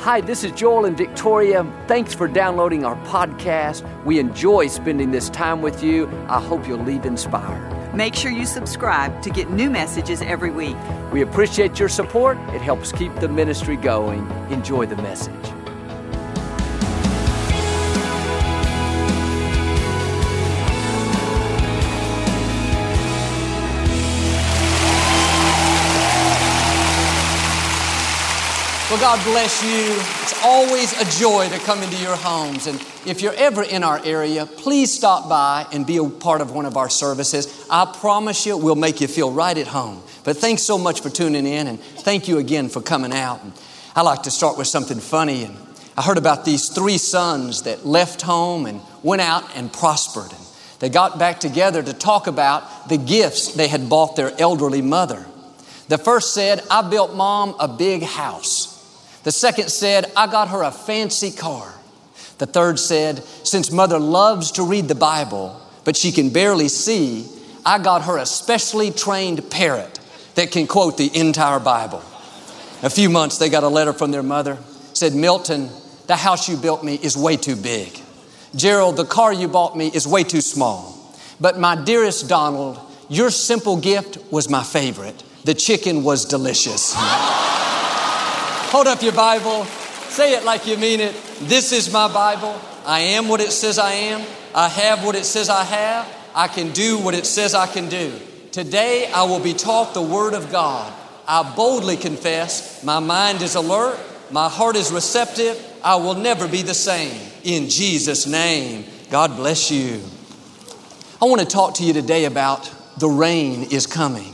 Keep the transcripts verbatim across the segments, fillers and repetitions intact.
Hi, this is Joel and Victoria. Thanks for downloading our podcast. We enjoy spending this time with you. I hope you'll leave inspired. Make sure you subscribe to get new messages every week. We appreciate your support. It helps keep the ministry going. Enjoy the message. Well, God bless you. It's always a joy to come into your homes. And if you're ever in our area, please stop by and be a part of one of our services. I promise you, we'll make you feel right at home. But thanks so much for tuning in, and thank you again for coming out. And I like to start with something funny. And I heard about these three sons that left home and went out and prospered. And they got back together to talk about the gifts they had bought their elderly mother. The first said, "I built Mom a big house." The second said, "I got her a fancy car." The third said, "Since Mother loves to read the Bible, but she can barely see, I got her a specially trained parrot that can quote the entire Bible." In a few months, they got a letter from their mother. It said, "Milton, the house you built me is way too big. Gerald, the car you bought me is way too small. But my dearest Donald, your simple gift was my favorite. The chicken was delicious." Hold up your Bible. Say it like you mean it. This is my Bible. I am what it says I am. I have what it says I have. I can do what it says I can do. Today I will be taught the Word of God. I boldly confess my mind is alert. My heart is receptive. I will never be the same. In Jesus' name, God bless you. I want to talk to you today about the rain is coming.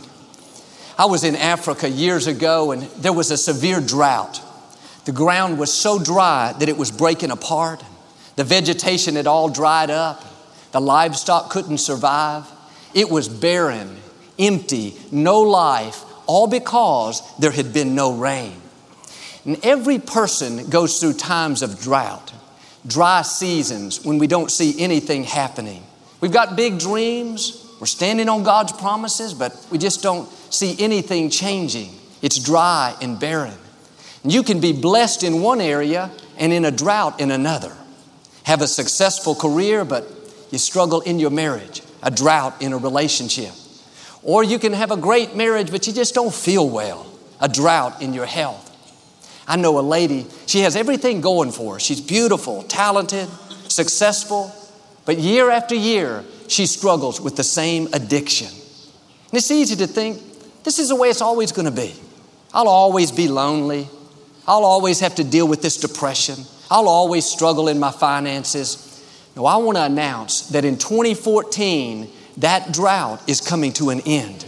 I was in Africa years ago, and there was a severe drought. The ground was so dry that it was breaking apart. The vegetation had all dried up. The livestock couldn't survive. It was barren, empty, no life, all because there had been no rain. And every person goes through times of drought, dry seasons when we don't see anything happening. We've got big dreams. We're standing on God's promises, but we just don't see anything changing. It's dry and barren. And you can be blessed in one area and in a drought in another. Have a successful career, but you struggle in your marriage, a drought in a relationship. Or you can have a great marriage, but you just don't feel well, a drought in your health. I know a lady, she has everything going for her. She's beautiful, talented, successful, but year after year, she struggles with the same addiction. And it's easy to think, this is the way it's always going to be. I'll always be lonely. I'll always have to deal with this depression. I'll always struggle in my finances. No, I want to announce that in twenty fourteen, that drought is coming to an end.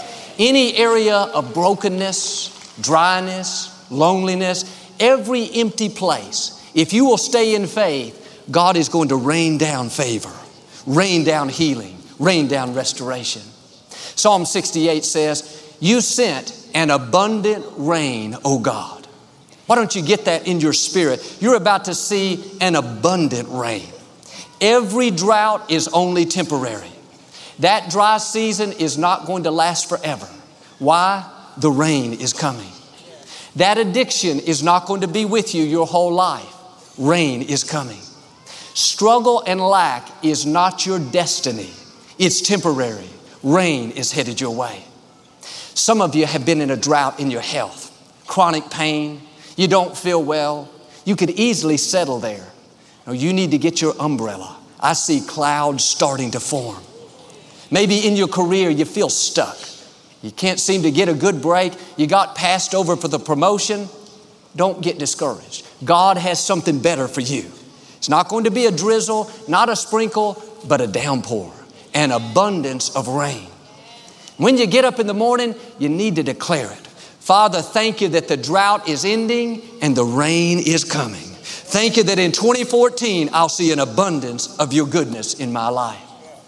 Any area of brokenness, dryness, loneliness, every empty place, if you will stay in faith, God is going to rain down favor, rain down healing, rain down restoration. Psalm sixty-eight says, "You sent an abundant rain, O God." Why don't you get that in your spirit? You're about to see an abundant rain. Every drought is only temporary. That dry season is not going to last forever. Why? The rain is coming. That addiction is not going to be with you your whole life. Rain is coming. Struggle and lack is not your destiny. It's temporary. Rain is headed your way. Some of you have been in a drought in your health. Chronic pain. You don't feel well. You could easily settle there. No, you need to get your umbrella. I see clouds starting to form. Maybe in your career you feel stuck. You can't seem to get a good break. You got passed over for the promotion. Don't get discouraged. God has something better for you. It's not going to be a drizzle, not a sprinkle, but a downpour, an abundance of rain. When you get up in the morning, you need to declare it. Father, thank you that the drought is ending and the rain is coming. Thank you that in twenty fourteen, I'll see an abundance of your goodness in my life.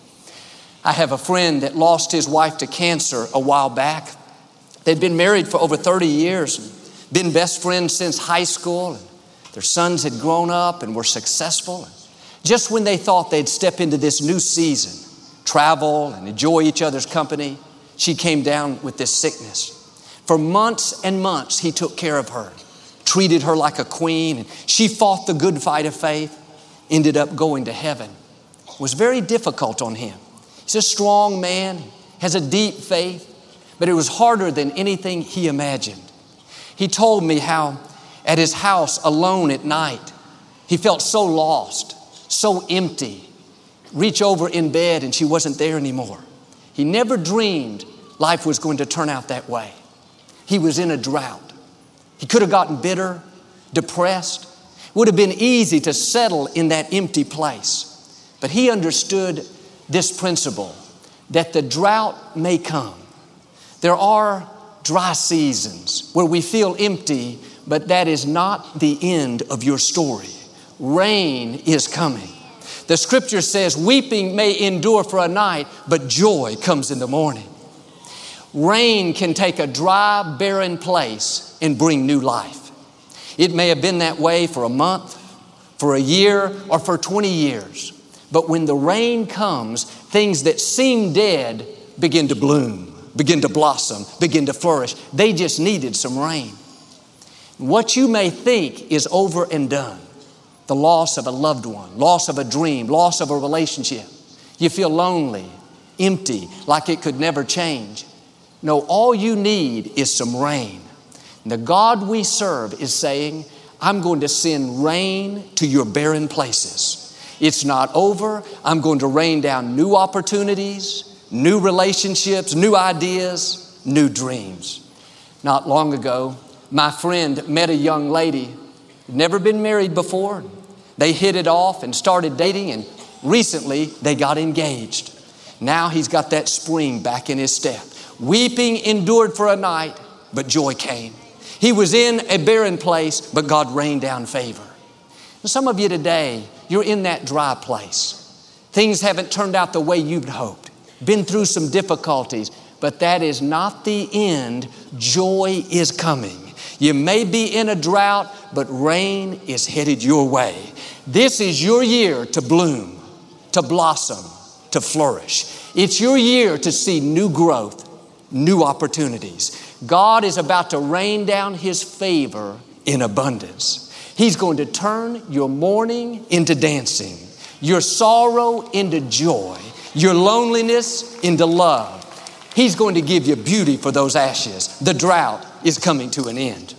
I have a friend that lost his wife to cancer a while back. They'd been married for over thirty years, been best friends since high school. And their sons had grown up and were successful. Just when they thought they'd step into this new season, travel and enjoy each other's company, she came down with this sickness. For months and months, he took care of her, treated her like a queen, and she fought the good fight of faith, ended up going to heaven. It was very difficult on him. He's a strong man, has a deep faith, but it was harder than anything he imagined. He told me how at his house alone at night, he felt so lost, so empty. Reach over in bed and she wasn't there anymore. He never dreamed life was going to turn out that way. He was in a drought. He could have gotten bitter, depressed. It would have been easy to settle in that empty place. But he understood this principle, that the drought may come. There are dry seasons where we feel empty, but that is not the end of your story. Rain is coming. The scripture says, weeping may endure for a night, but joy comes in the morning. Rain can take a dry, barren place and bring new life. It may have been that way for a month, for a year, or for twenty years. But when the rain comes, things that seem dead begin to bloom, begin to blossom, begin to flourish. They just needed some rain. What you may think is over and done, the loss of a loved one, loss of a dream, loss of a relationship. You feel lonely, empty, like it could never change. No, all you need is some rain. And the God we serve is saying, I'm going to send rain to your barren places. It's not over. I'm going to rain down new opportunities, new relationships, new ideas, new dreams. Not long ago, my friend met a young lady, never been married before. They hit it off and started dating, and recently they got engaged. Now he's got that spring back in his step. Weeping endured for a night, but joy came. He was in a barren place, but God rained down favor. And some of you today, you're in that dry place. Things haven't turned out the way you'd hoped. Been through some difficulties, but that is not the end. Joy is coming. You may be in a drought, but rain is headed your way. This is your year to bloom, to blossom, to flourish. It's your year to see new growth, new opportunities. God is about to rain down His favor in abundance. He's going to turn your mourning into dancing, your sorrow into joy, your loneliness into love. He's going to give you beauty for those ashes. The drought is coming to an end.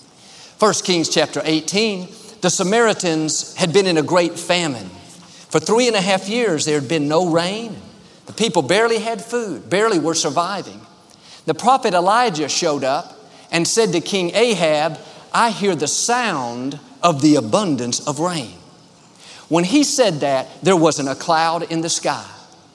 First Kings chapter eighteen, the Samaritans had been in a great famine. For three and a half years, there had been no rain. The people barely had food, barely were surviving. The prophet Elijah showed up and said to King Ahab, I hear the sound of the abundance of rain. When he said that, there wasn't a cloud in the sky,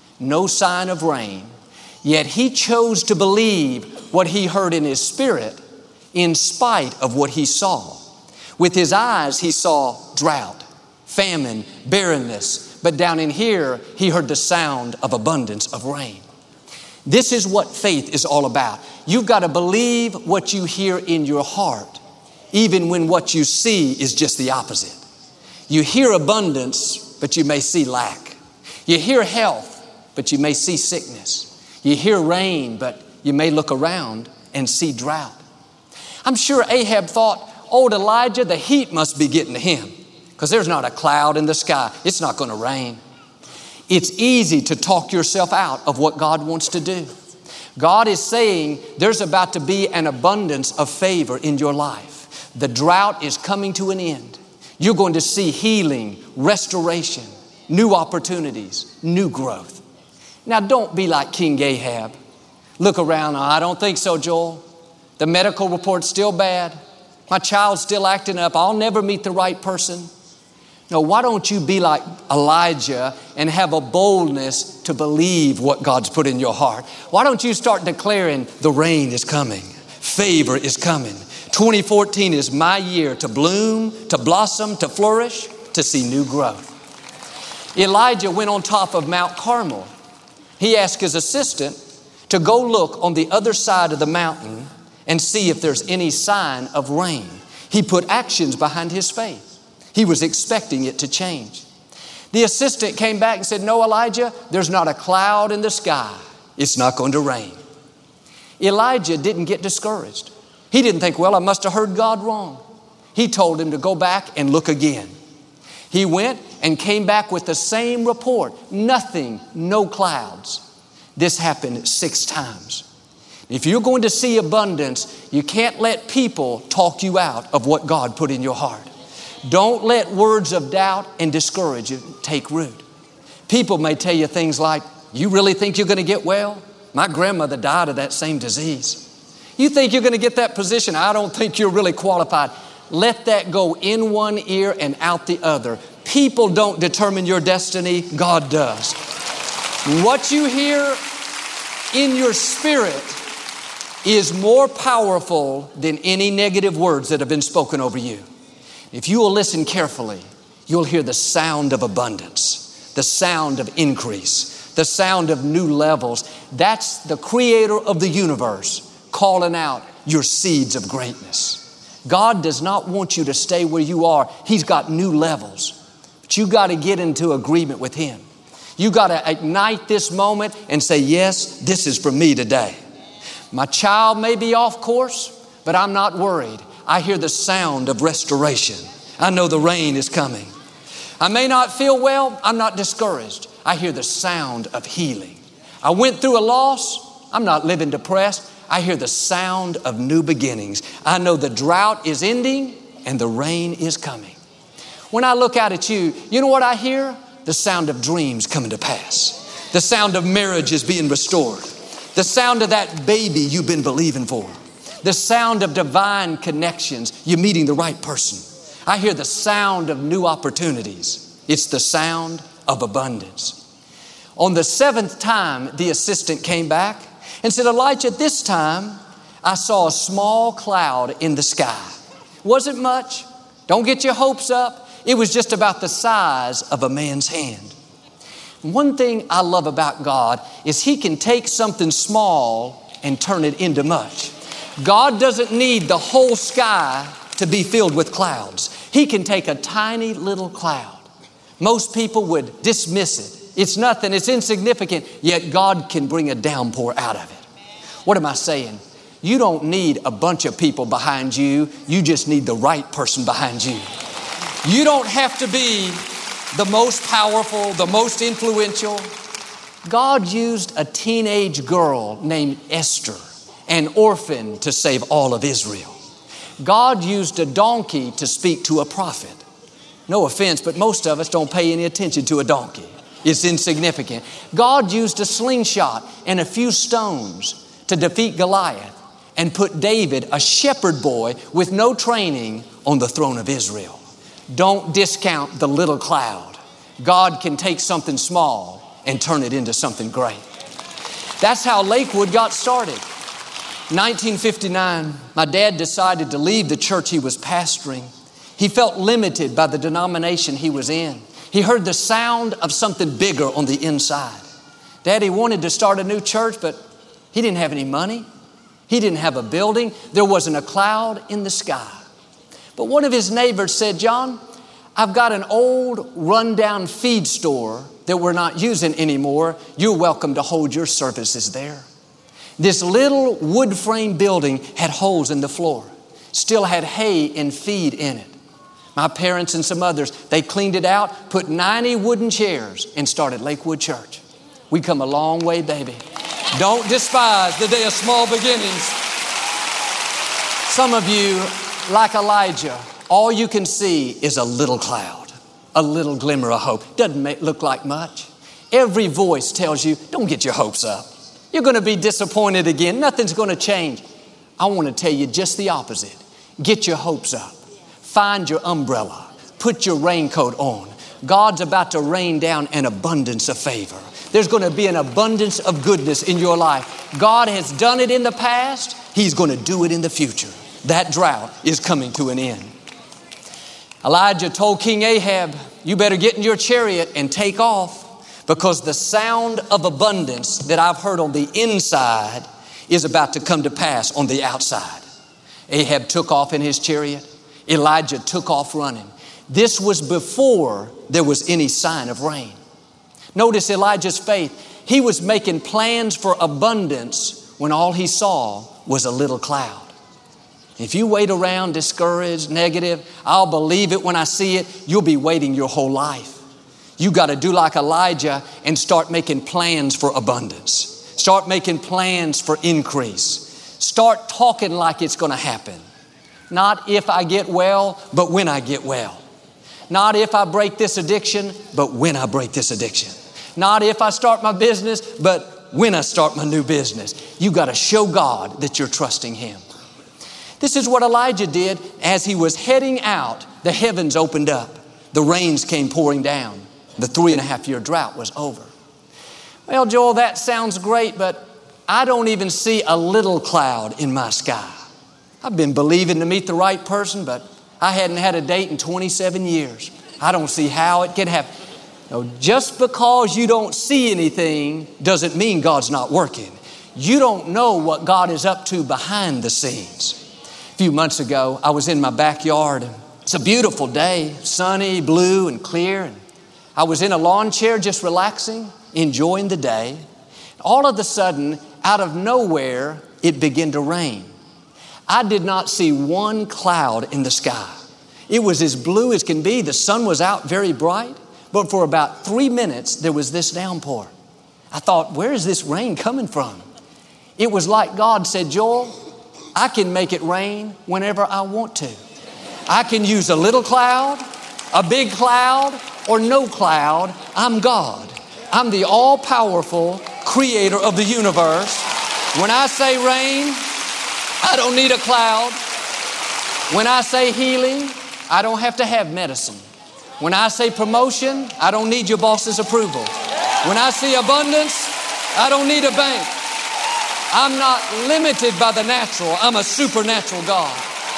no sign of rain. Yet he chose to believe what he heard in his spirit in spite of what he saw. With his eyes, he saw drought, famine, barrenness. But down in here, he heard the sound of abundance of rain. This is what faith is all about. You've got to believe what you hear in your heart, even when what you see is just the opposite. You hear abundance, but you may see lack. You hear health, but you may see sickness. You hear rain, but you may look around and see drought. I'm sure Ahab thought, old Elijah, the heat must be getting to him because there's not a cloud in the sky. It's not going to rain. It's easy to talk yourself out of what God wants to do. God is saying there's about to be an abundance of favor in your life. The drought is coming to an end. You're going to see healing, restoration, new opportunities, new growth. Now, don't be like King Ahab. Look around. Oh, I don't think so, Joel. The medical report's still bad. My child's still acting up. I'll never meet the right person. No, why don't you be like Elijah and have a boldness to believe what God's put in your heart? Why don't you start declaring the rain is coming, favor is coming. twenty fourteen is my year to bloom, to blossom, to flourish, to see new growth. Elijah went on top of Mount Carmel. He asked his assistant to go look on the other side of the mountain and see if there's any sign of rain. He put actions behind his faith. He was expecting it to change. The assistant came back and said, no, Elijah, there's not a cloud in the sky. It's not going to rain. Elijah didn't get discouraged. He didn't think, well, I must have heard God wrong. He told him to go back and look again. He went and came back with the same report. Nothing, no clouds. This happened six times. If you're going to see abundance, you can't let people talk you out of what God put in your heart. Don't let words of doubt and discouragement take root. People may tell you things like, you really think you're going to get well? My grandmother died of that same disease. You think you're going to get that position? I don't think you're really qualified. Let that go in one ear and out the other. People don't determine your destiny. God does. What you hear in your spirit is more powerful than any negative words that have been spoken over you. If you will listen carefully, you'll hear the sound of abundance, the sound of increase, the sound of new levels. That's the creator of the universe calling out your seeds of greatness. God does not want you to stay where you are. He's got new levels. But you got to get into agreement with Him. You got to ignite this moment and say, yes, this is for me today. My child may be off course, but I'm not worried. I hear the sound of restoration. I know the rain is coming. I may not feel well. I'm not discouraged. I hear the sound of healing. I went through a loss. I'm not living depressed. I hear the sound of new beginnings. I know the drought is ending and the rain is coming. When I look out at you, you know what I hear? The sound of dreams coming to pass. The sound of marriages being restored. The sound of that baby you've been believing for. The sound of divine connections. You're meeting the right person. I hear the sound of new opportunities. It's the sound of abundance. On the seventh time, the assistant came back and said, Elijah, this time I saw a small cloud in the sky. Wasn't much. Don't get your hopes up. It was just about the size of a man's hand. One thing I love about God is He can take something small and turn it into much. God doesn't need the whole sky to be filled with clouds. He can take a tiny little cloud. Most people would dismiss it. It's nothing, it's insignificant, yet God can bring a downpour out of it. What am I saying? You don't need a bunch of people behind you. You just need the right person behind you. You don't have to be the most powerful, the most influential. God used a teenage girl named Esther, an orphan, to save all of Israel. God used a donkey to speak to a prophet. No offense, but most of us don't pay any attention to a donkey. It's insignificant. God used a slingshot and a few stones to defeat Goliath and put David, a shepherd boy with no training, on the throne of Israel. Don't discount the little cloud. God can take something small and turn it into something great. That's how Lakewood got started. nineteen fifty-nine, my dad decided to leave the church he was pastoring. He felt limited by the denomination he was in. He heard the sound of something bigger on the inside. Daddy wanted to start a new church, but he didn't have any money. He didn't have a building. There wasn't a cloud in the sky. But one of his neighbors said, John, I've got an old rundown feed store that we're not using anymore. You're welcome to hold your services there. This little wood frame building had holes in the floor, still had hay and feed in it. My parents and some others, they cleaned it out, put ninety wooden chairs, and started Lakewood Church. We come a long way, baby. Don't despise the day of small beginnings. Some of you, like Elijah, all you can see is a little cloud, a little glimmer of hope. Doesn't make, look like much. Every voice tells you, don't get your hopes up. You're going to be disappointed again. Nothing's going to change. I want to tell you just the opposite. Get your hopes up. Find your umbrella. Put your raincoat on. God's about to rain down an abundance of favor. There's going to be an abundance of goodness in your life. God has done it in the past. He's going to do it in the future. That drought is coming to an end. Elijah told King Ahab, you better get in your chariot and take off, because the sound of abundance that I've heard on the inside is about to come to pass on the outside. Ahab took off in his chariot. Elijah took off running. This was before there was any sign of rain. Notice Elijah's faith. He was making plans for abundance when all he saw was a little cloud. If you wait around discouraged, negative, I'll believe it when I see it, you'll be waiting your whole life. You got to do like Elijah and start making plans for abundance. Start making plans for increase. Start talking like it's going to happen. Not if I get well, but when I get well. Not if I break this addiction, but when I break this addiction. Not if I start my business, but when I start my new business. You got to show God that you're trusting Him. This is what Elijah did. As he was heading out, the heavens opened up. The rains came pouring down. The three and a half year drought was over. Well, Joel, that sounds great, but I don't even see a little cloud in my sky. I've been believing to meet the right person, but I hadn't had a date in twenty-seven years. I don't see how it can happen. No, just because you don't see anything doesn't mean God's not working. You don't know what God is up to behind the scenes. A few months ago, I was in my backyard. It's a beautiful day, sunny, blue, and clear. And I was in a lawn chair just relaxing, enjoying the day. All of a sudden, out of nowhere, it began to rain. I did not see one cloud in the sky. It was as blue as can be. The sun was out very bright. But for about three minutes, there was this downpour. I thought, where is this rain coming from? It was like God said, Joel, I can make it rain whenever I want to. I can use a little cloud, a big cloud, or no cloud. I'm God. I'm the all-powerful creator of the universe. When I say rain, I don't need a cloud. When I say healing, I don't have to have medicine. When I say promotion, I don't need your boss's approval. When I see abundance, I don't need a bank. I'm not limited by the natural. I'm a supernatural God.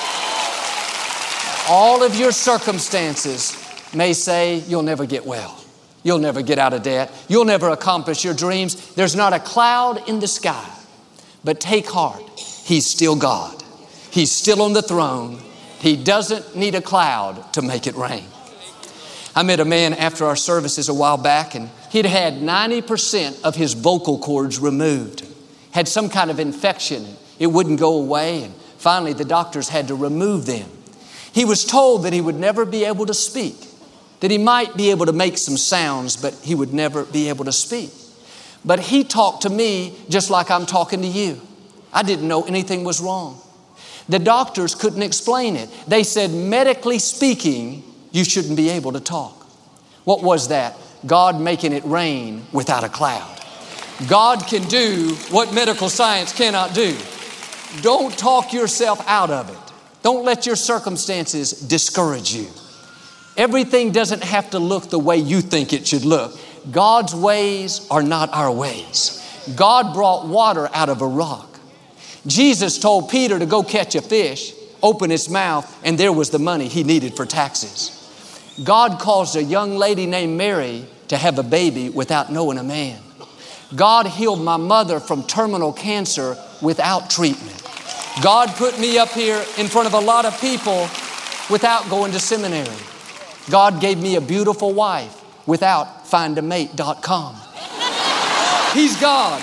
All of your circumstances may say you'll never get well. You'll never get out of debt. You'll never accomplish your dreams. There's not a cloud in the sky. But take heart. He's still God. He's still on the throne. He doesn't need a cloud to make it rain. I met a man after our services a while back, and he'd had ninety percent of his vocal cords removed. Had some kind of infection. It wouldn't go away, and finally the doctors had to remove them. He was told that he would never be able to speak, that he might be able to make some sounds, but he would never be able to speak. But he talked to me just like I'm talking to you. I didn't know anything was wrong. The doctors couldn't explain it. They said, medically speaking, you shouldn't be able to talk. What was that? God making it rain without a cloud. God can do what medical science cannot do. Don't talk yourself out of it. Don't let your circumstances discourage you. Everything doesn't have to look the way you think it should look. God's ways are not our ways. God brought water out of a rock. Jesus told Peter to go catch a fish, open his mouth, and there was the money he needed for taxes. God caused a young lady named Mary to have a baby without knowing a man. God healed my mother from terminal cancer without treatment. God put me up here in front of a lot of people without going to seminary. God gave me a beautiful wife without find a mate dot com. He's God.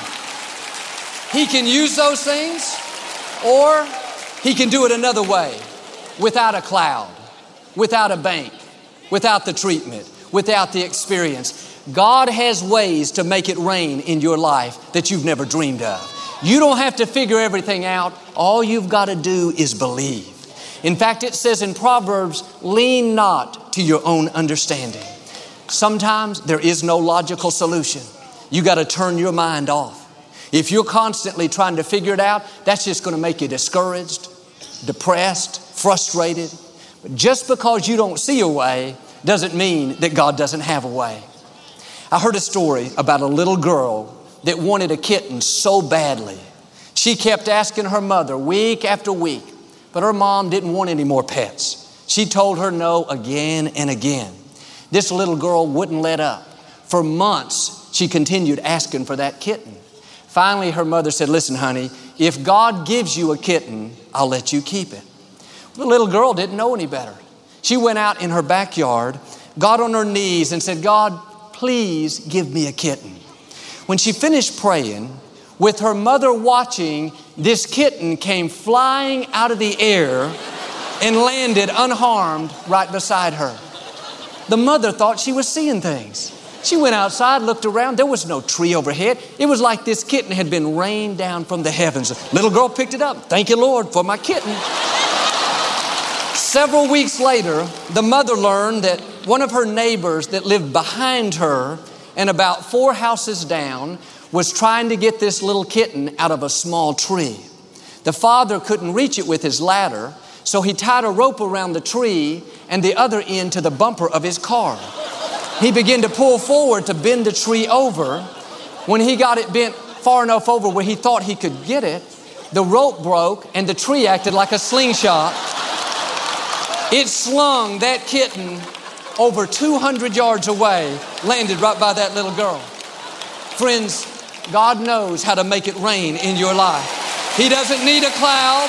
He can use those things, or He can do it another way, without a cloud, without a bank, without the treatment, without the experience. God has ways to make it rain in your life that you've never dreamed of. You don't have to figure everything out. All you've got to do is believe. In fact, it says in Proverbs, lean not to your own understanding. Sometimes there is no logical solution. You got to turn your mind off. If you're constantly trying to figure it out, that's just going to make you discouraged, depressed, frustrated. But just because you don't see a way doesn't mean that God doesn't have a way. I heard a story about a little girl that wanted a kitten so badly. She kept asking her mother week after week, but her mom didn't want any more pets. She told her no again and again. This little girl wouldn't let up. For months, she continued asking for that kitten. Finally, her mother said, listen, honey, if God gives you a kitten, I'll let you keep it. The little girl didn't know any better. She went out in her backyard, got on her knees and said, God, please give me a kitten. When she finished praying, with her mother watching, this kitten came flying out of the air and landed unharmed right beside her. The mother thought she was seeing things. She went outside, looked around. There was no tree overhead. It was like this kitten had been rained down from the heavens. Little girl picked it up. Thank you, Lord, for my kitten. Several weeks later, the mother learned that one of her neighbors that lived behind her and about four houses down was trying to get this little kitten out of a small tree. The father couldn't reach it with his ladder, so he tied a rope around the tree and the other end to the bumper of his car. He began to pull forward to bend the tree over. When he got it bent far enough over where he thought he could get it, the rope broke and the tree acted like a slingshot. It slung that kitten over two hundred yards away, landed right by that little girl. Friends, God knows how to make it rain in your life. He doesn't need a cloud.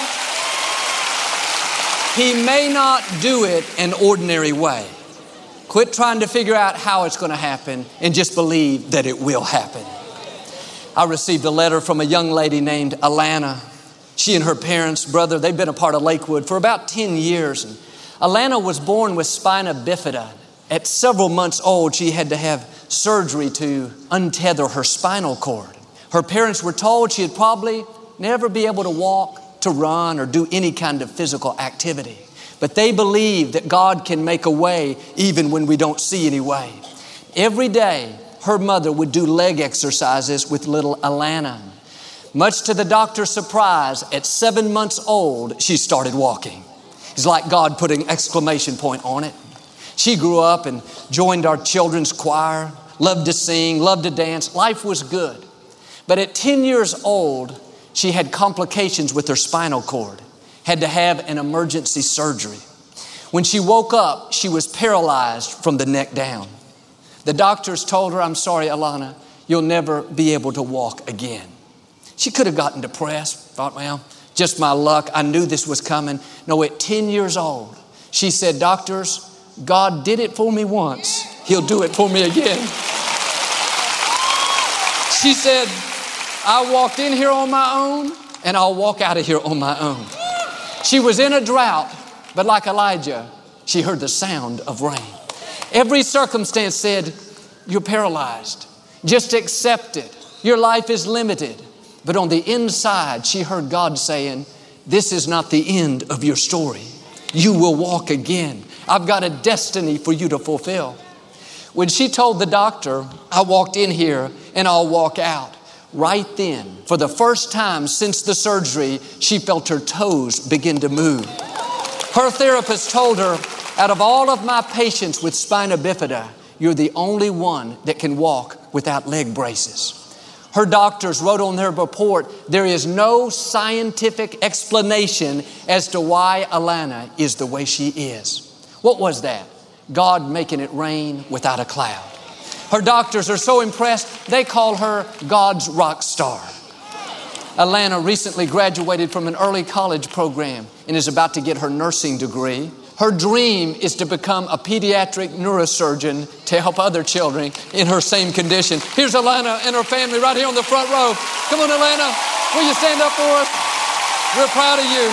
He may not do it an ordinary way. Quit trying to figure out how it's going to happen and just believe that it will happen. I received a letter from a young lady named Alana. She and her parents, brother, they've been a part of Lakewood for about ten years. And Alana was born with spina bifida. At several months old, she had to have surgery to untether her spinal cord. Her parents were told she'd probably never be able to walk, to run, or do any kind of physical activity. But they believe that God can make a way even when we don't see any way. Every day, her mother would do leg exercises with little Alana. Much to the doctor's surprise, at seven months old, she started walking. It's like God put an exclamation point on it. She grew up and joined our children's choir, loved to sing, loved to dance. Life was good. But at ten years old, she had complications with her spinal cord, had to have an emergency surgery. When she woke up, she was paralyzed from the neck down. The doctors told her, "I'm sorry, Alana, you'll never be able to walk again." She could have gotten depressed, thought, well, just my luck. I knew this was coming. No, at ten years old, she said, "Doctors, God did it for me once. He'll do it for me again." She said, "I walked in here on my own and I'll walk out of here on my own." She was in a drought, but like Elijah, she heard the sound of rain. Every circumstance said, "You're paralyzed. Just accept it. Your life is limited." But on the inside, she heard God saying, "This is not the end of your story. You will walk again. I've got a destiny for you to fulfill." When she told the doctor, "I walked in here and I'll walk out," right then, for the first time since the surgery, she felt her toes begin to move. Her therapist told her, "Out of all of my patients with spina bifida, you're the only one that can walk without leg braces." Her doctors wrote on their report, "There is no scientific explanation as to why Alana is the way she is." What was that? God making it rain without a cloud. Her doctors are so impressed, they call her God's rock star. Alana recently graduated from an early college program and is about to get her nursing degree. Her dream is to become a pediatric neurosurgeon to help other children in her same condition. Here's Alana and her family right here on the front row. Come on, Alana. Will you stand up for us? We're proud of you.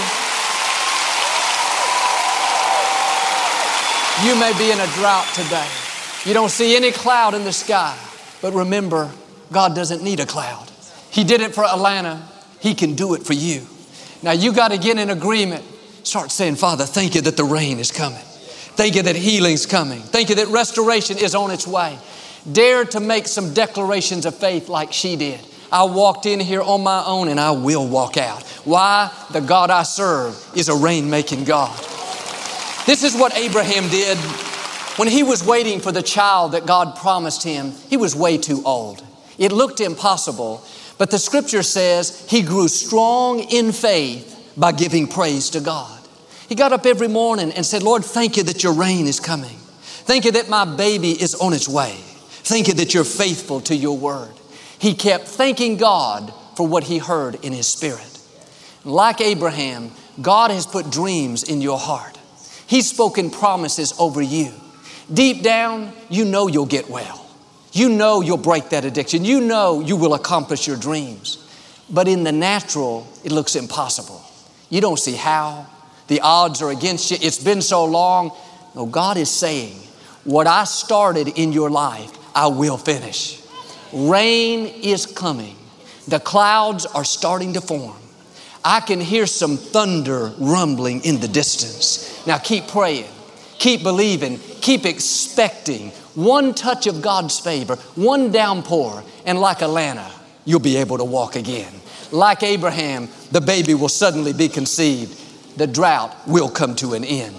You may be in a drought today. You don't see any cloud in the sky. But remember, God doesn't need a cloud. He did it for Alana. He can do it for you. Now you got to get in agreement. Start saying, "Father, thank you that the rain is coming. Thank you that healing's coming. Thank you that restoration is on its way." Dare to make some declarations of faith like she did. "I walked in here on my own and I will walk out." Why? The God I serve is a rain-making God. This is what Abraham did. When he was waiting for the child that God promised him, he was way too old. It looked impossible, but the scripture says he grew strong in faith by giving praise to God. He got up every morning and said, "Lord, thank you that your rain is coming. Thank you that my baby is on its way. Thank you that you're faithful to your word." He kept thanking God for what he heard in his spirit. Like Abraham, God has put dreams in your heart. He's spoken promises over you. Deep down, you know you'll get well. You know you'll break that addiction. You know you will accomplish your dreams. But in the natural, it looks impossible. You don't see how. The odds are against you. It's been so long. No, God is saying, what I started in your life, I will finish. Rain is coming. The clouds are starting to form. I can hear some thunder rumbling in the distance. Now keep praying, keep believing, keep expecting one touch of God's favor, one downpour, and like Alana, you'll be able to walk again. Like Abraham, the baby will suddenly be conceived. The drought will come to an end.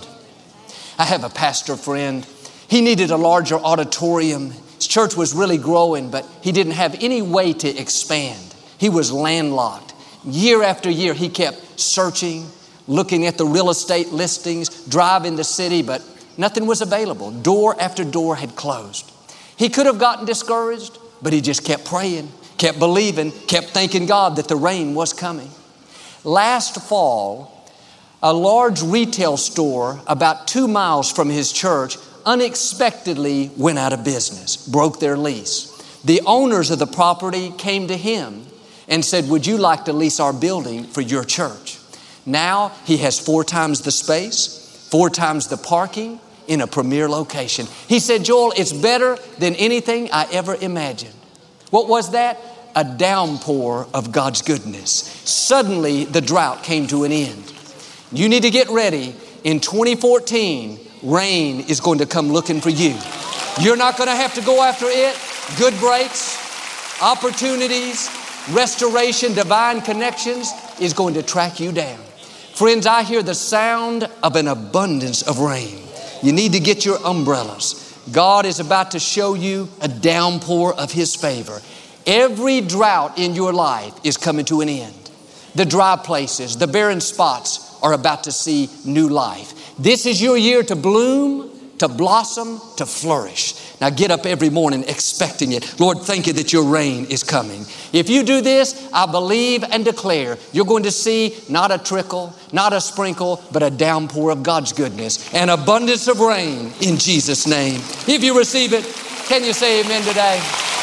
I have a pastor friend. He needed a larger auditorium. His church was really growing, but he didn't have any way to expand. He was landlocked. Year after year, he kept searching, looking at the real estate listings, driving the city, but nothing was available. Door after door had closed. He could have gotten discouraged, but he just kept praying, kept believing, kept thanking God that the rain was coming. Last fall, a large retail store about two miles from his church unexpectedly went out of business, broke their lease. The owners of the property came to him and said, would you like to lease our building for your church? Now he has four times the space, four times the parking in a premier location. He said, Joel, it's better than anything I ever imagined. What was that? A downpour of God's goodness. Suddenly the drought came to an end. You need to get ready. In twenty fourteen, rain is going to come looking for you. You're not going to have to go after it. Good breaks, opportunities, restoration, divine connections is going to track you down. Friends, I hear the sound of an abundance of rain. You need to get your umbrellas. God is about to show you a downpour of His favor. Every drought in your life is coming to an end. The dry places, the barren spots are about to see new life. This is your year to bloom, to blossom, to flourish. Now get up every morning expecting it. Lord, thank you that your rain is coming. If you do this, I believe and declare you're going to see not a trickle, not a sprinkle, but a downpour of God's goodness, an abundance of rain in Jesus' name. If you receive it, can you say amen today?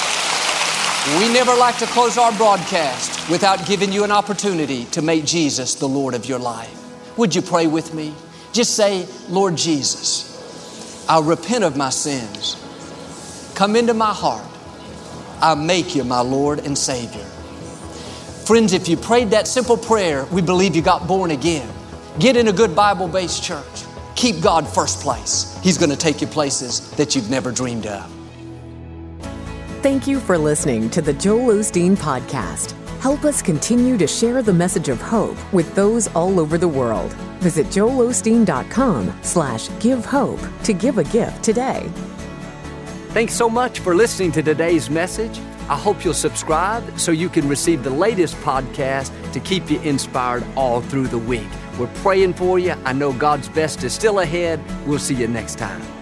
We never like to close our broadcast without giving you an opportunity to make Jesus the Lord of your life. Would you pray with me? Just say, Lord Jesus, I repent of my sins. Come into my heart. I make you my Lord and Savior. Friends, if you prayed that simple prayer, we believe you got born again. Get in a good Bible-based church. Keep God first place. He's going to take you places that you've never dreamed of. Thank you for listening to the Joel Osteen Podcast. Help us continue to share the message of hope with those all over the world. Visit joel osteen dot com slash give hope to give a gift today. Thanks so much for listening to today's message. I hope you'll subscribe so you can receive the latest podcast to keep you inspired all through the week. We're praying for you. I know God's best is still ahead. We'll see you next time.